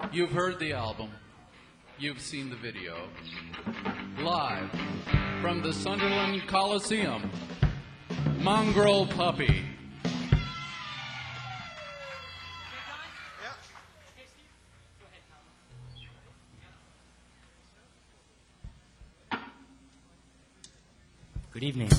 You've heard the album. You've seen the video. Live from the Sunderland Coliseum, Mongrel Puppy. Good evening.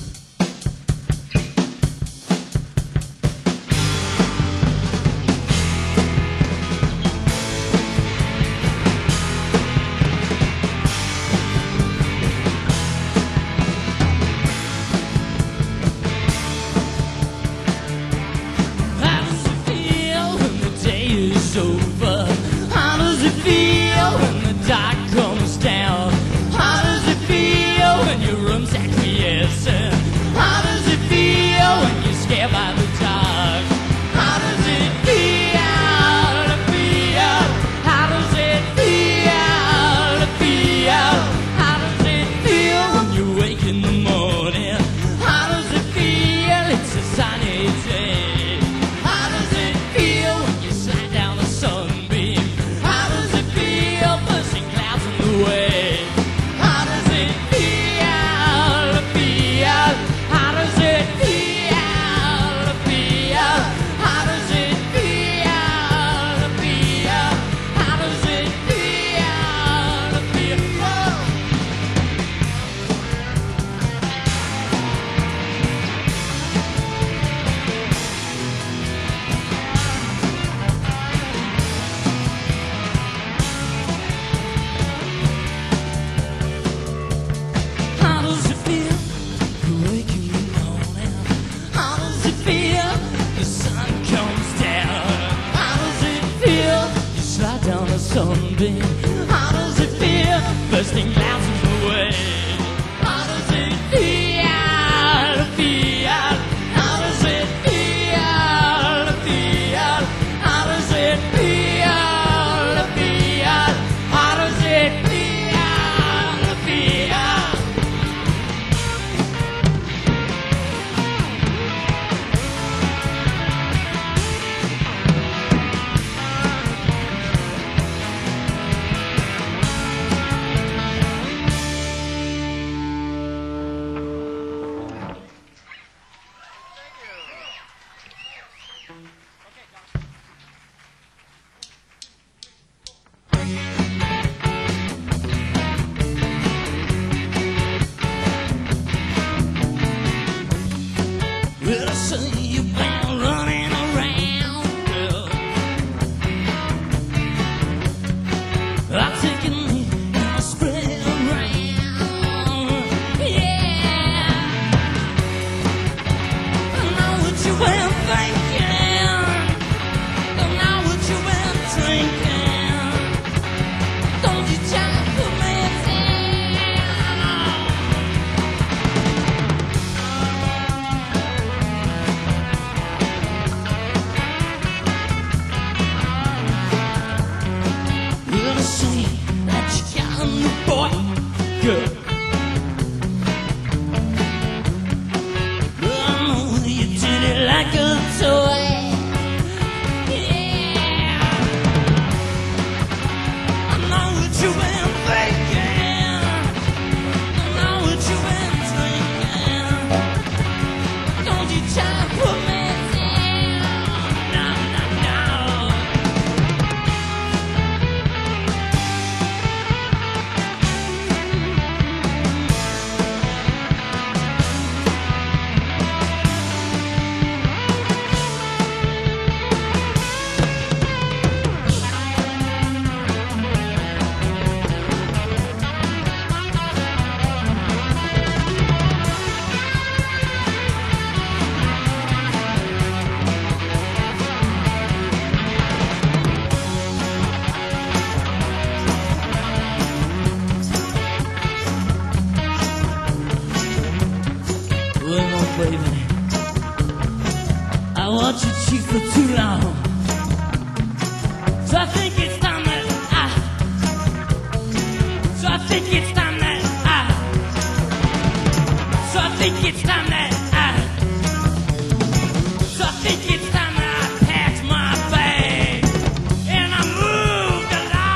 Think it's time that I packed my bag and I moved along.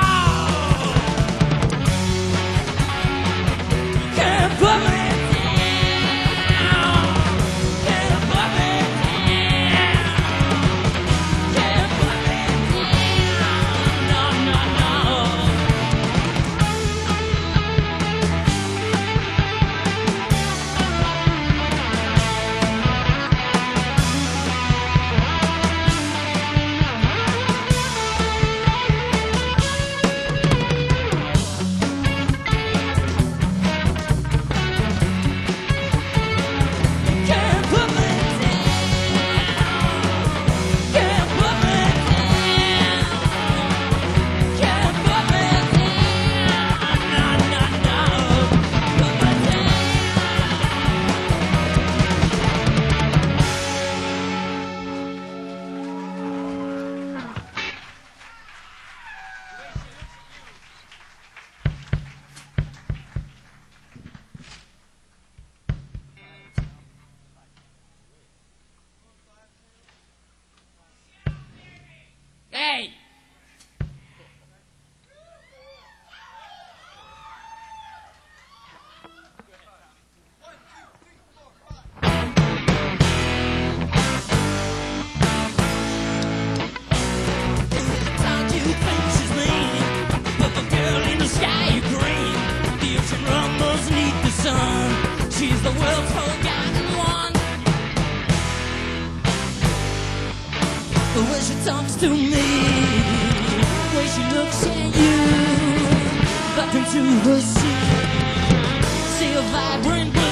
talks to me, when she looks at you, back into her sea, see a vibrant blue.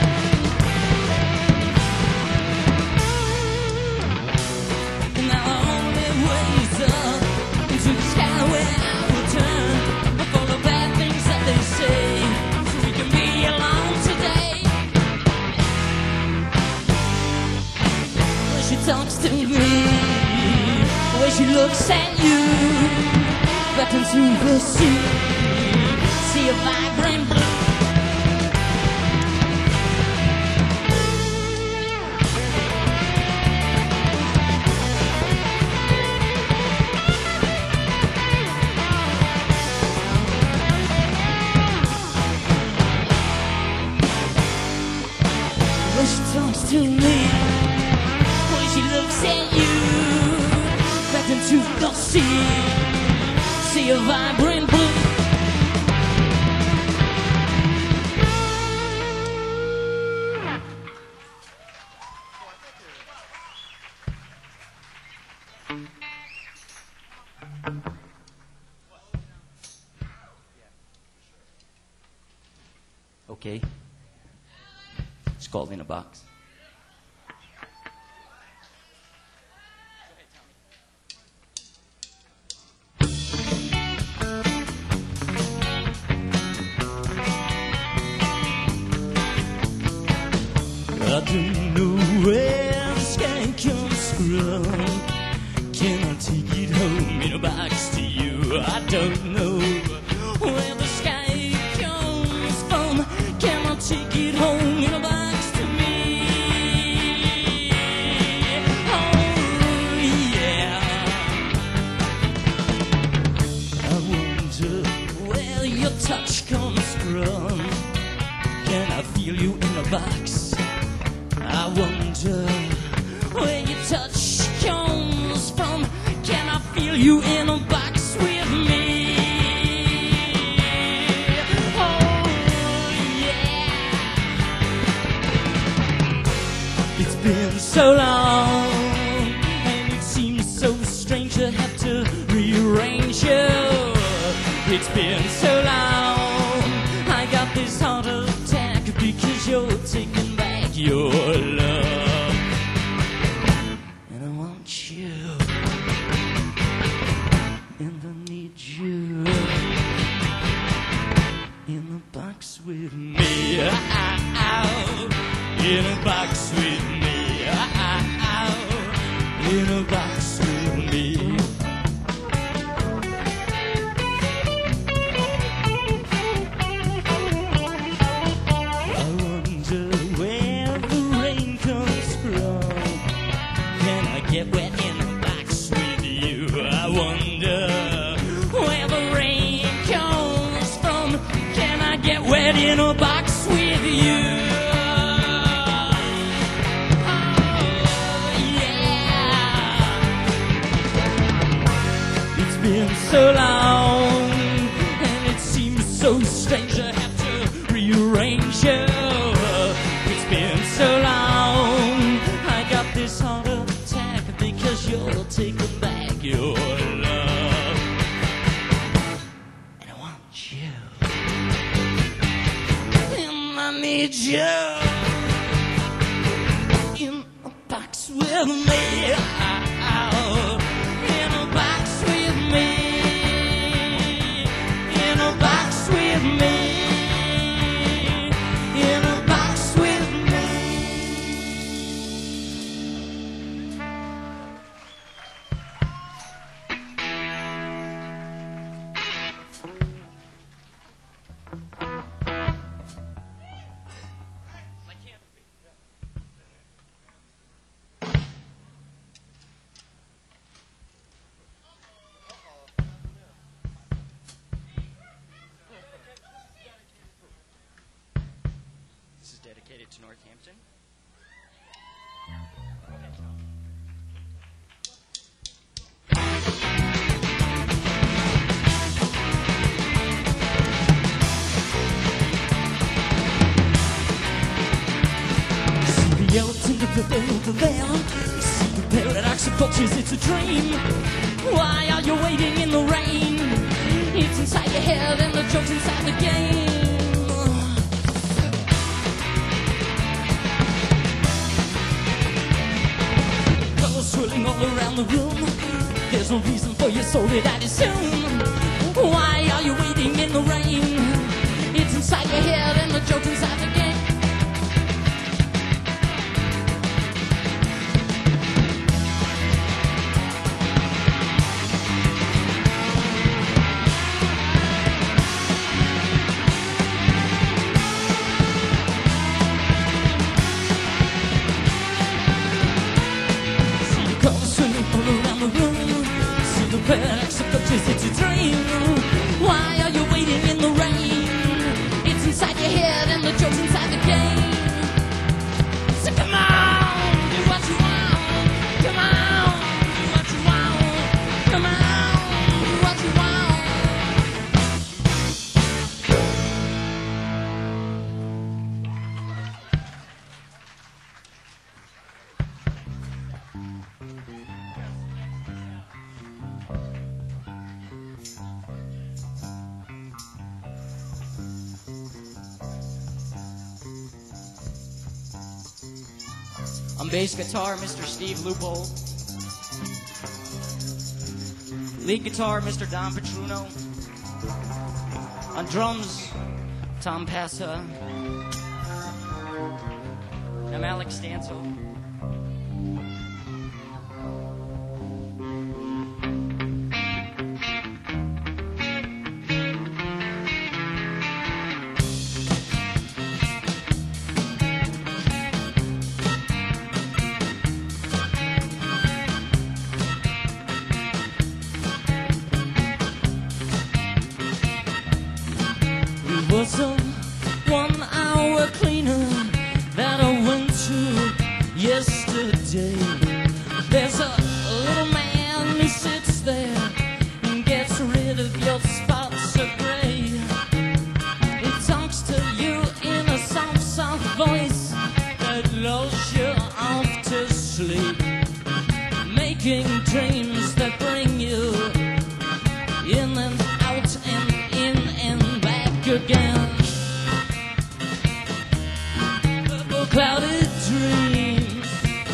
And now our only way is up into the sky where I will turn for the bad things that they say, so we can be alone today. When she talks to me, when she looks at you, back into the sea, see a vibrant blue. When she talks to me, when she looks at you, back into the sea, see a vibrant blue. Okay. It's called In a Box. I don't know where the sky comes from. Can I take it home in a box to you? I don't know where the sky comes from. Can I take it home in a box to me? Oh yeah. I wonder where your touch comes from. Can I feel you in a box? I wonder where your touch comes from. Can I feel you in a box with me? Oh yeah. It's been so long, and it seems so strange to have to rearrange you. It's been so long, I got this heart attack because you're taking back your love, and I want you, and I need you in a box with me, in a box with me, in a box with me. Get wet in a box with you. I wonder where the rain comes from. Can I get wet in a box with you? Oh yeah. It's been so long, and it seems so strange to have to rearrange you. It's been so long, I got this heart attack because you're taking back your love, and I want you, and I need you in a box with me, in a box with me, in a box with me, in a box with me. This is dedicated to Northampton. See the elephant in the veil. See the paradox of culture clutches, it's a dream. Why are you waiting in the rain? It's inside your head and the joke's inside the game. Colors swirling all around the room. There's no reason for your soul to die soon. Why are you waiting in the rain? It's inside your head and the joke's inside the game. See the colors swinging all around the room. See the paradox of clutches, it's a dream. Why are you waiting in the rain? It's inside your head and the joke's inside the game. So come on, do what you want. Come on, do what you want. Come on, do what you want. On bass guitar, Mr. Steve Lupo. Lead guitar, Mr. Don Petruno. On drums, Tom Passa. I'm Alex Stansel. It was a 1 hour cleaner that I went to yesterday. There's a little man who sits there and gets rid of your spots of gray. He talks to you in a soft, soft voice that lulls you off to sleep, making dreams that bring you in and out and in and back again. Purple clouded dreams.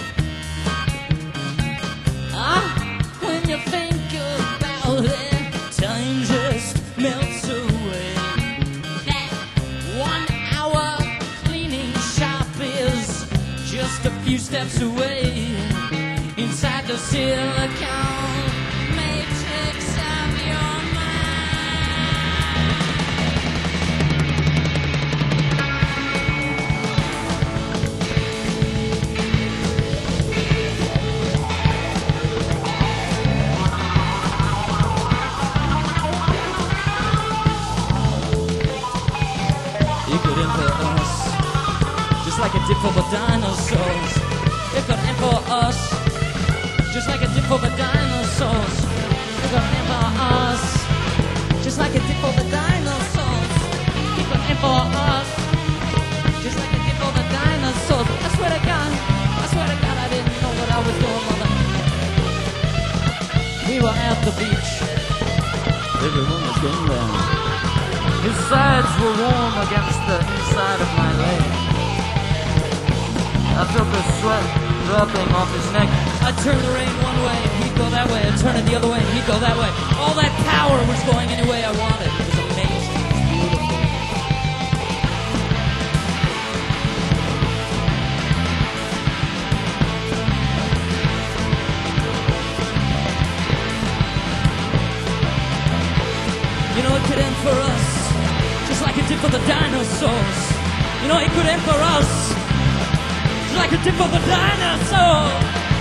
When you think about it, time just melts away. That 1 hour cleaning shop is just a few steps away. Inside the silicon matrix of your You could enter us, just like a dip for the dinosaurs. You could enter us, just like a dip for the dinosaurs. You could enter us, just like a dip for the dinosaurs. You could enter us, just like a dip for the dinosaurs. I swear to God, I didn't know what I was doing, mother. We were at the beach. Everyone was going down. His sides were warm against the inside of my leg. I felt the sweat dropping off his neck. I turned the rein one way, he'd go that way. I'd turn it the other way, he'd go that way. All that power was going any way I wanted. It was amazing. It was beautiful. You know, it could end for us, just like it did for the dinosaurs. You know, it could end for us, just like it did for the dinosaurs.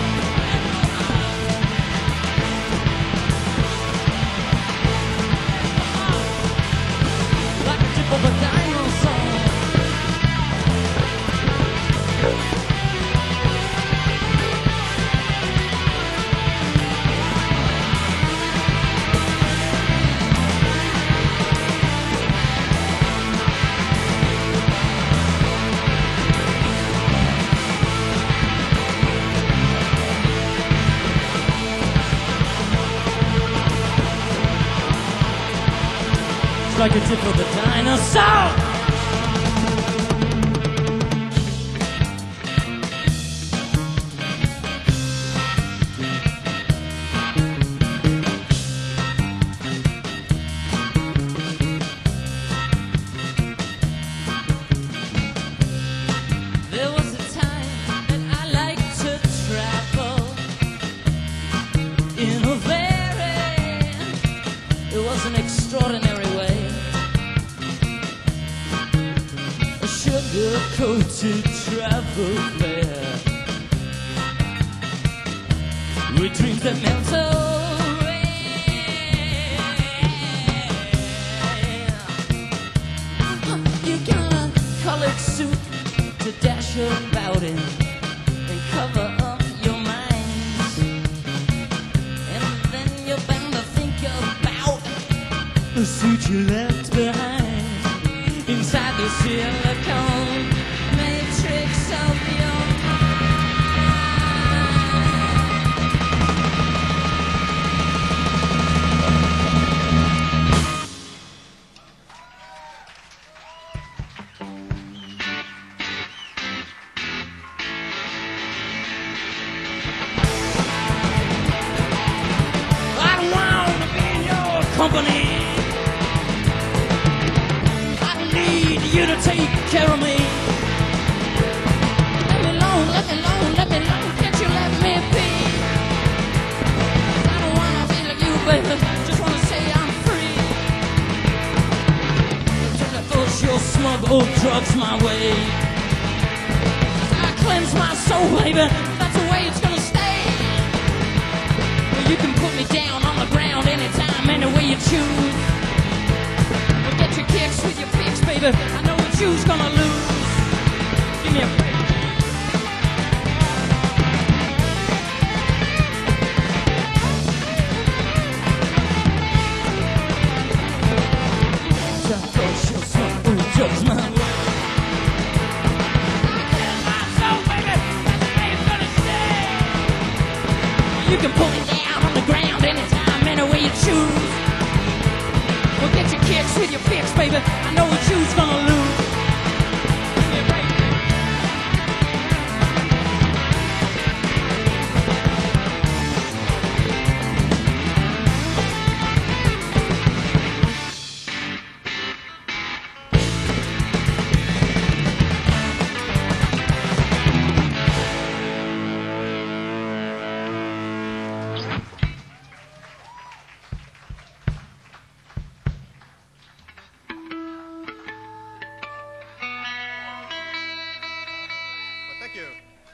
Like it did for the dinosaurs. strike a tip for the dinosaur. There was a time that I liked to travel in a it was an extraordinary way. A sugar-coated travel fair with dreams that melt away. You got a colored suit to dash about in and cover up your minds, and then you're bound to think about the suit you left behind inside the silicone matrix of your I don't want to be in your company. You to take care of me. Let me alone, let me alone, let me alone. Can't you let me be? I don't wanna be like you, baby. Just wanna say I'm free. Till I push your smug old drugs my way. I cleanse my soul, baby. That's the way it's gonna stay. Well, you can put me down on the ground anytime, any way you choose. Get your kicks with your picks, baby. I know what you's gonna lose. Give me a break. Just push your smoke, ooh, just my way. I clear my soul, baby. That's the way it's gonna stay. You can put me down on the ground anytime, any way you choose. Well, get your kicks with your picks, baby. I know what you's gonna lose. Give me a break. Thank you.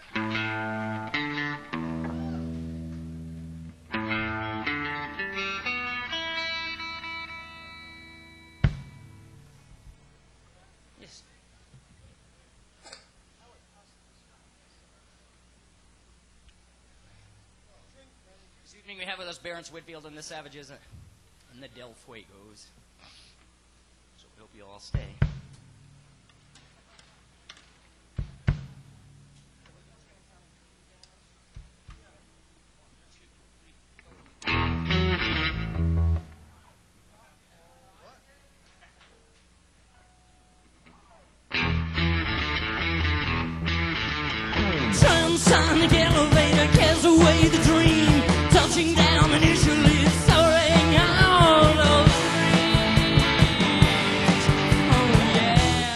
Yes. This evening we have with us Barence Whitfield and the Savages and the Del Fuegos. So we hope you all stay. Transonic elevator carries away the dream, touching down initially, soaring out of reach. Oh yeah.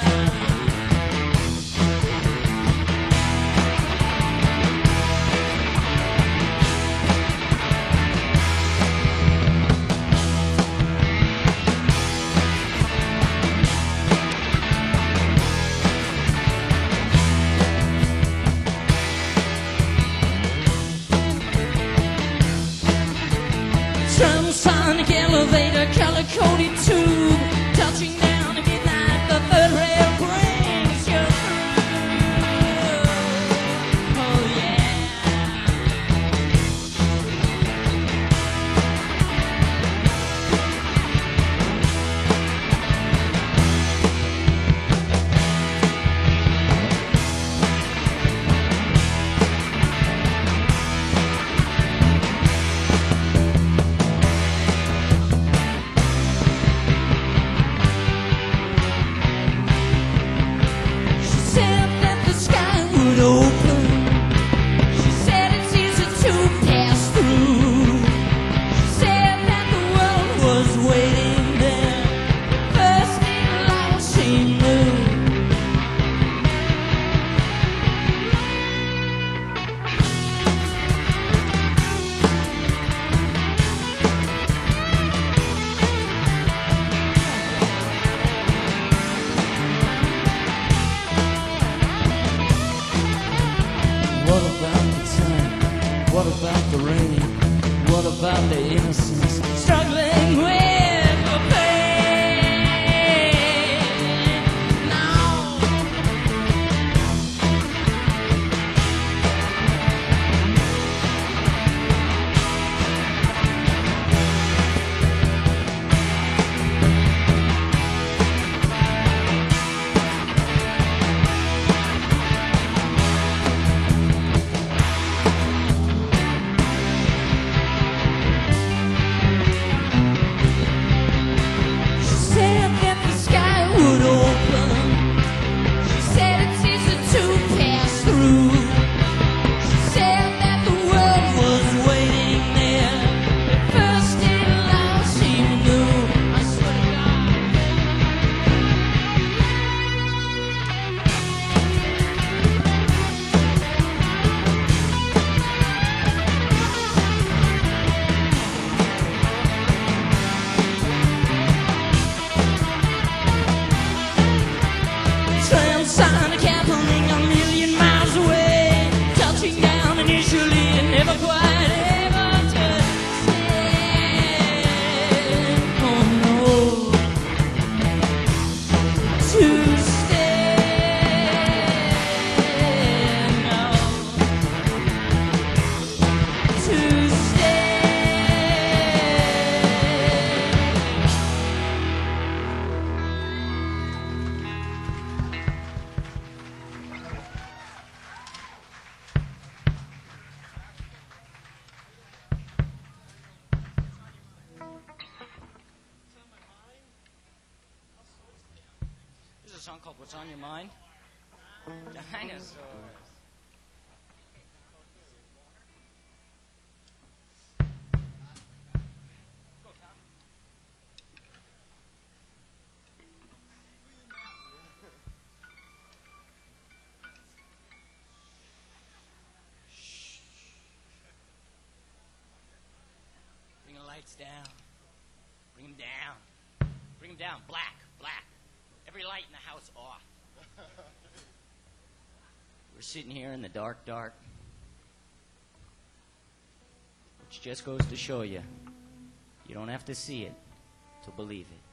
Transonic elevator, color-coded tube, touching down at midnight. The third rail brings you through. Oh yeah. was waiting there. First in line she moved. What about the time? What about the rain? What about the innocence? Struggling with the pain. Now she said that the sky would open. She said it's easy to pass through. She said that the world was waiting there. First in line she knew. I swear to God. Transonic happening a million miles away, touching down initially and never quite able to stay. Oh no, to stay. No, to stay. This is a song called What's on Your Mind? Dinosaurs. Bring the lights down. Bring them down. Bring them down. Black. Black. Every light in the house off. We're sitting here in the dark, dark. Which just goes to show you, you don't have to see it to believe it.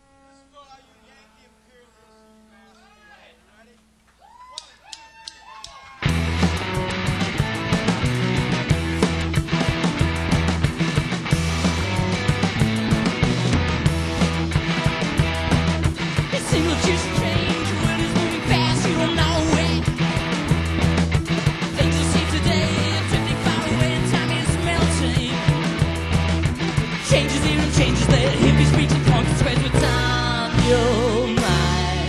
It seems that you strange. The world is moving fast. You don't know it. Things you see today are drifting far away, and time is melting. Changes here and changes there. Hippies preaching punks spreads with time. Your mind.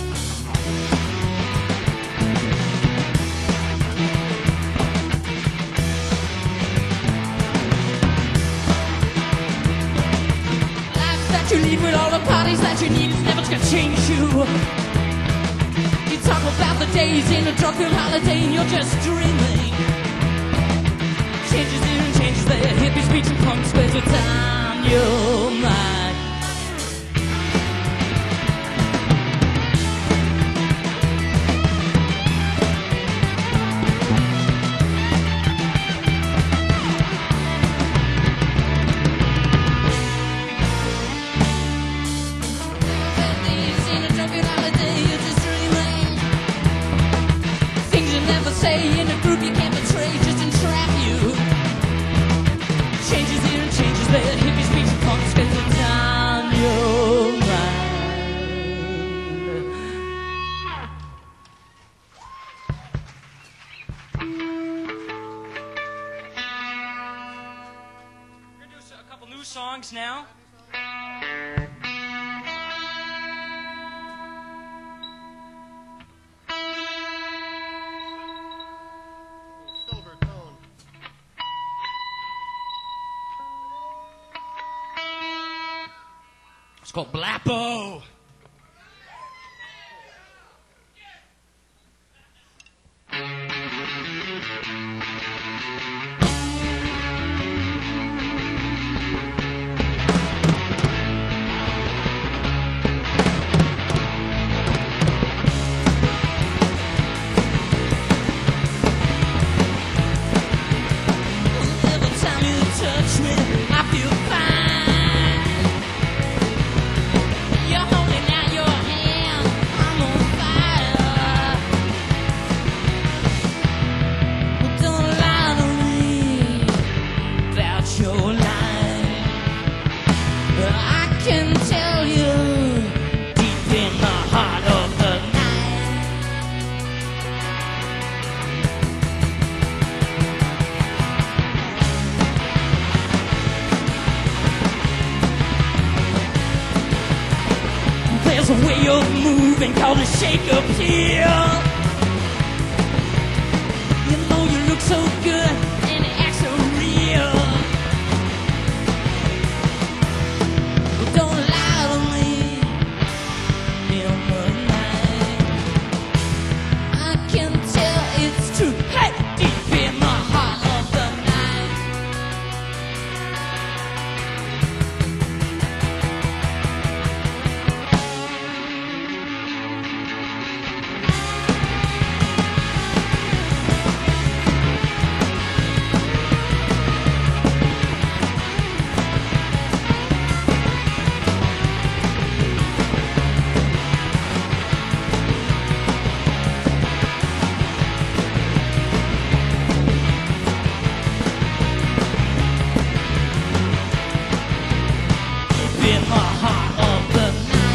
Life that you lead with all the parties that you need is never gonna change you. You talk about the days in a drug-filled holiday and you're just dreaming. Changes here and changes there. Hippies, beach and punks, squares with time. Your mind. Days in a drug-filled holiday, you're just dreaming. Things you never say in a group you can't betray, just entrap you. Changes here and changes there. Hippies, beach and punks, spends the time. Your mind. We're gonna do a couple new songs now. Silver tone. It's called Blappo. Every time you touch me, I feel fine. You're holding out your hand, I'm on fire. Well, don't lie to me about your life. I can tell you deep in the heart of the night. There's a way of moving called a shake up here. You know you look so good and it acts so real. Well, don't lie to me in the night. I can tell it's true. Hey, deep in the heart of the night. Deep in the heart of the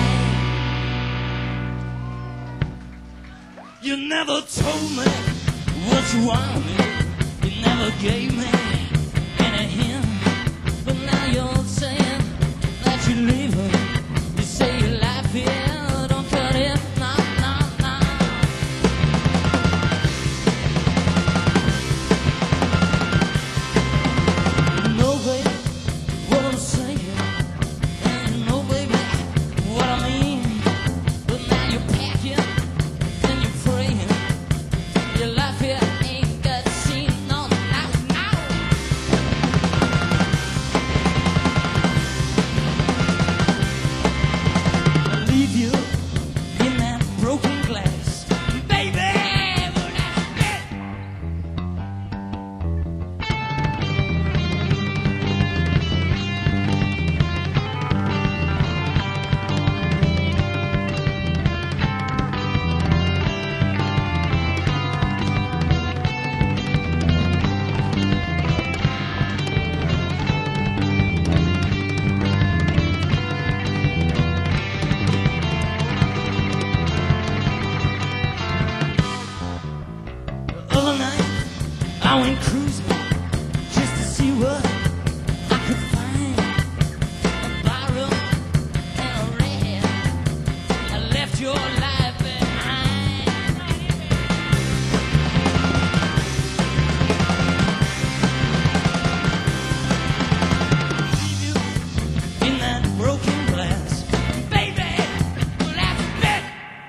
night. You never told me what you wanted. You never gave me any hint. But now you're saying that you're leaving. You say your life here don't cut it. No, no, no. No, baby, what I'm saying. And you know, baby, what I mean. But now you're packing and you're praying. Your life here ain't got seen. No, no, no. I leave you in that broken glass, baby. Well, that's it. The other night, I went cruising just to see what I could find. A barrel and a red. I left your life behind. Leave you in that broken glass, baby. Well, that's it.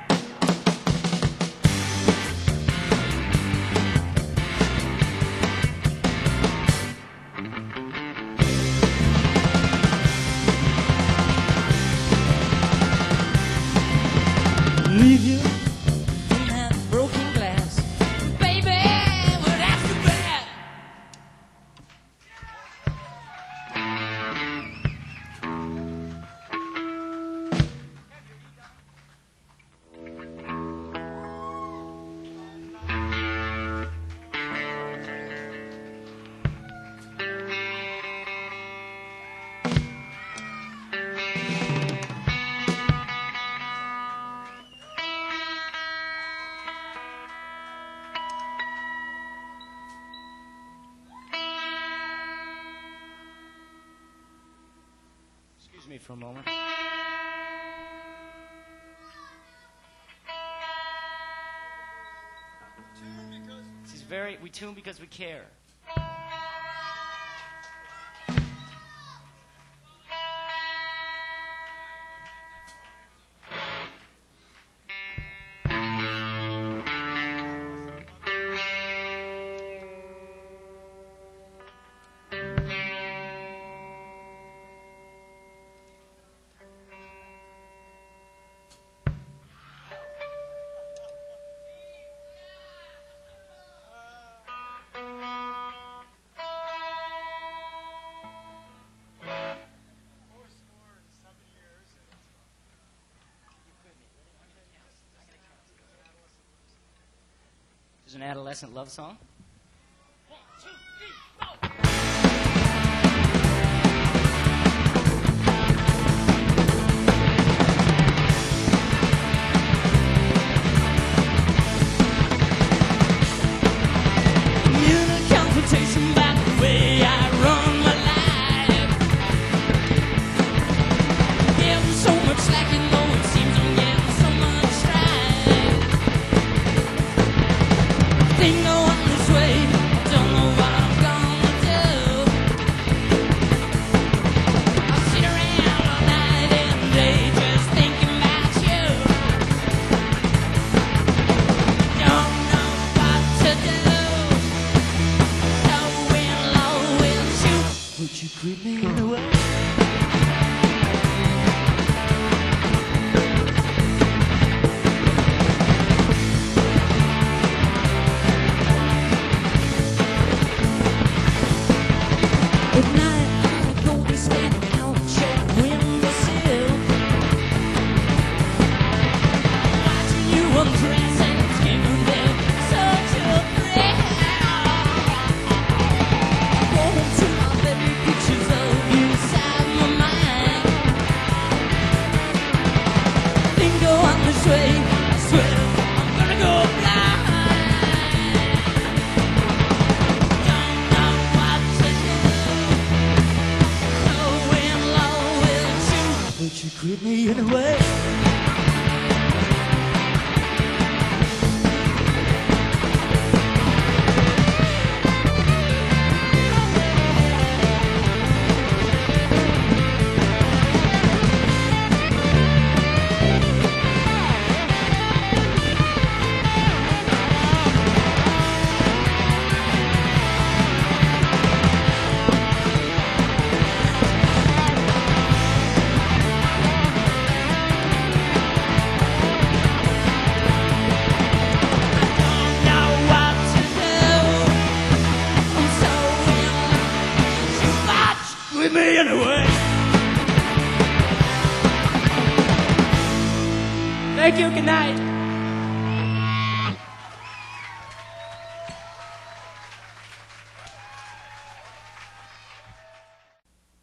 Leave you in that broken glass, baby. Well, that's too bad. Excuse me for a moment. We tune because we care. is an adolescent love song. 1, 2, 3, 4. Communal confrontation about the way I run my life. Getting so much slack, you know it seems I'm getting so much strike. Things go on this way, don't know what I'm gonna do. I sit around all night and day just thinking about you. Don't know what to do. Would you quit me anyway? At night I go to stand out your windowsill, watching you undress and it's giving them such a thrill. Go home to my baby, pictures of you inside my mind. Things go on this way, I swear I'm gonna go blind. Don't know what to do, so in love with you. Would you quit me anyway? With me anyway. Thank you, good night.